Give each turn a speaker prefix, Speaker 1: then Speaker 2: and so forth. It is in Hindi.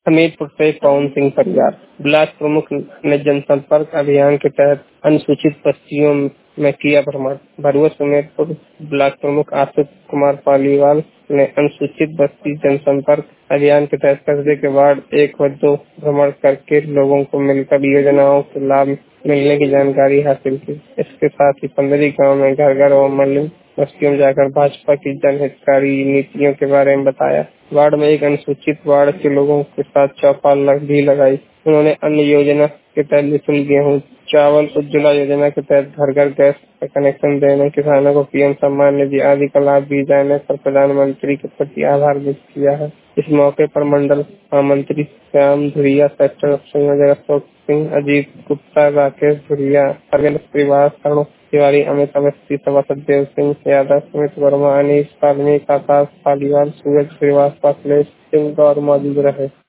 Speaker 1: हमीरपुर से पवन सिंह परिवार। ब्लॉक प्रमुख ने जनसंपर्क अभियान के तहत अनुसूचित बस्तियों में किया भ्रमण। भरुआ हमीरपुर ब्लॉक प्रमुख आशिष कुमार पालीवाल ने अनुसूचित बस्ती जनसंपर्क अभियान के तहत कस्बे के वार्ड 1 व 2 भ्रमण करके लोगों को मिलकर योजनाओं के लाभ मिलने की जानकारी हासिल की। इसके साथ ही 15 गाँव में घर घर और मलिन बस्तियों में जाकर भाजपा की जनहितकारी नीतियों के बारे में बताया। वार्ड में एक अनुसूचित वार्ड के लोगों के साथ चौपाल भी लगाई। उन्होंने अन्य योजना के तहत निःशुल्क गेहूँ, चावल, उज्ज्वला योजना के तहत घर घर गैस का कनेक्शन देने, किसानों को पीएम सम्मान निधि आदि का लाभ दिए जाने पर प्रधानमंत्री के प्रति आभार व्यक्त किया है। इस मौके पर मंडल महामंत्री श्याम धुरिया, सेक्टर संयोजक अशोक सिंह, अजीत गुप्ता, राकेश धुरिया, अरविंद श्रीवास, अरुण तिवारी, अमित अवस्थी, सभासद देव सिंह यादव, सुमित वर्मा, अनीश वाल्मीकि, आकाश पालीवाल, सूरज श्रीवास्तव, अखिलेश सिंह और मौजूद रहे।